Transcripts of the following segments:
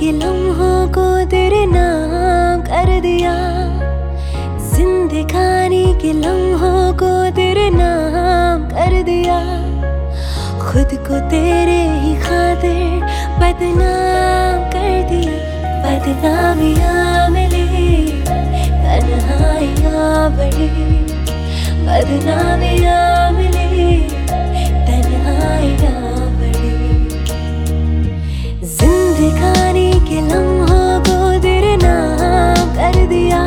के लम्हों को तेरे नाम कर दिया, जिंदगानी के लम्हों को तेरे नाम कर दिया। खुद को तेरे ही खातिर बदनाम कर दिया। बदनामियाँ मिली, तन्हाइयाँ बढ़ी, बदनामियाँ मिली, तन्हाइयाँ बढ़ी। जिंदगानी के लम्हों को तेरे नाम कर दिया,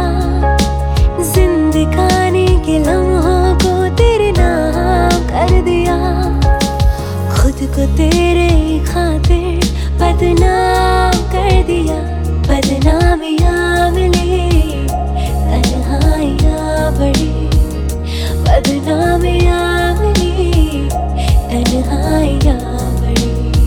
जिंदगानी के लम्हों को तेरे नाम कर दिया। खुद को तेरे ही खातिर बदनाम कर दिया। बदनामियाँ मिली, तन्हाइयाँ बढ़ी, बदनामियाँ मिली, तन्हाइयाँ बढ़ी।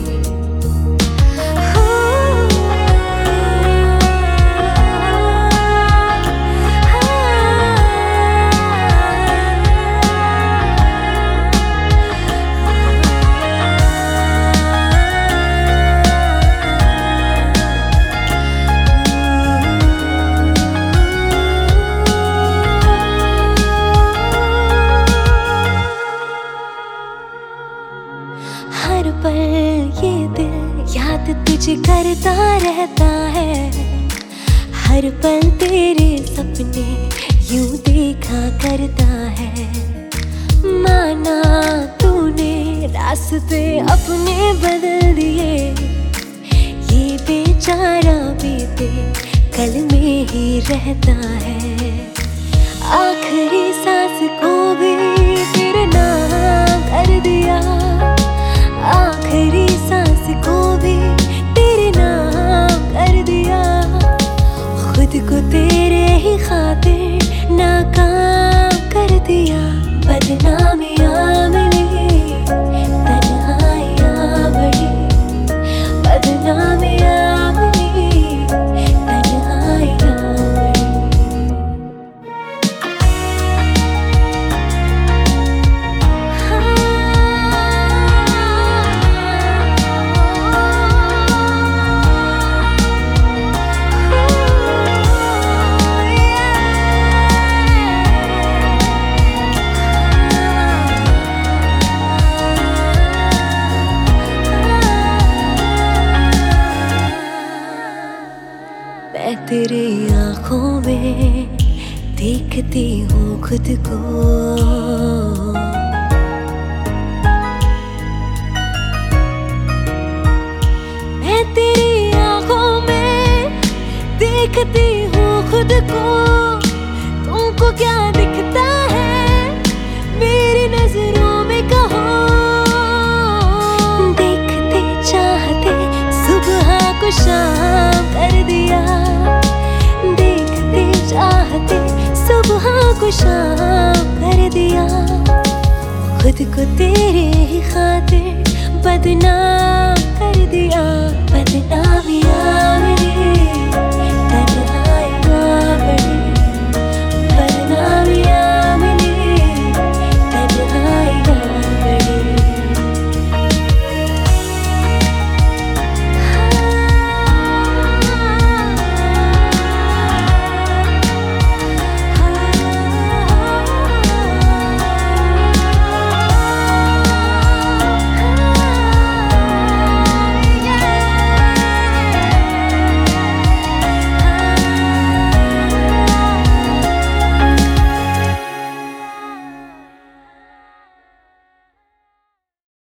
हर पल ये दिल याद तुझे करता रहता है, हर पल तेरे सपने यूं देखा करता है। माना तूने रास्ते अपने बदल दिए, ये बेचारा बीते कल में ही रहता है। आखिरी सांस को भी तेरे नाम कर दिया, आखिरी सांस को भी तेरे नाम कर दिया। खुद को तेरे ही खातिर नाकाम कर दिया। बदनामियाँ मिली, तन्हाइयाँ बढ़ी, बदनामियाँ मिली, तन्हाइयाँ बढ़ी। मैं तेरी आँखों में देखती हूँ खुद को, मैं तेरी आँखों में देखती हूँ खुद को। तुमको क्या दिखता है मेरी नजरों में कहो? देखते चाहते सुबह को शाम कर दिया, देखते चाहते सुबह को शाम कर दिया। खुद को तेरे ही खातिर बदनाम